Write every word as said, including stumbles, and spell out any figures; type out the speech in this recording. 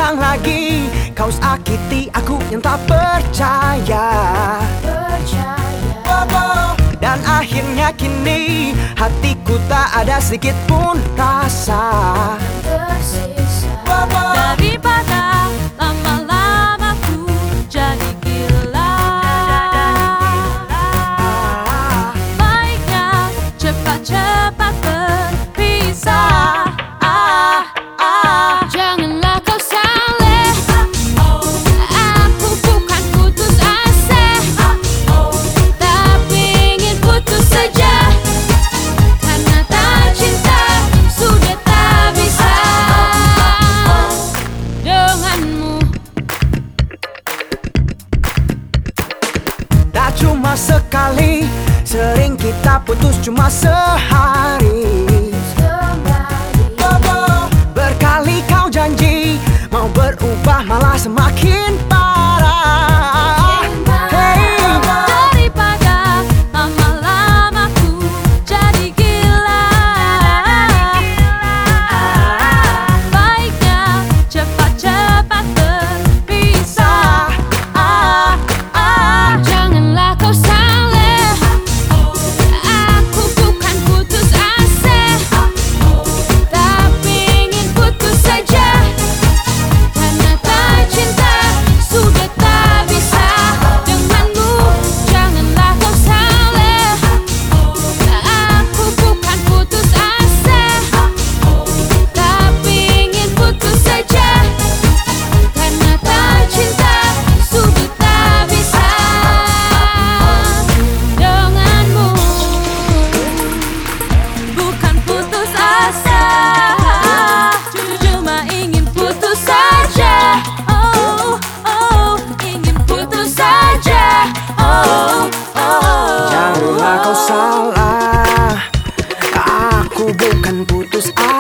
ulang lagi. Kau sakiti aku yang tak percaya, percaya. Dan akhirnya kini hatiku tak ada sedikit pun rasa tersisa. Daripada lama-lama ku jadi gila, baiknya cepat-cepat berpisah. Ah, ah. Janganlah kau saleh, aku bukan putus asa, tapi ingin putus saja. Karena tak cinta sudah tak bisa denganmu. Tak cuma sekali, sering kita putus cuma sehari. Berkali kau janji mau berubah, malah semakin parah. Hey. Daripada lama-lama ku jadi gila, baiknya cepat-cepat berpisah. Ah, ah. Janganlah kau saleh, aku bukan putus asa, tapi ingin putus saja. Karena tak cinta sudah tak bisa denganmu. Janganlah kau saleh, aku bukan putus asa, tapi ingin putus saja. Karena tak cinta sudah tak bisa denganmu. Bukan putus asa, cuma ingin putus saja. Oh, oh, ingin putus saja. Oh, oh. Janganlah kau salah, aku bukan putus asa.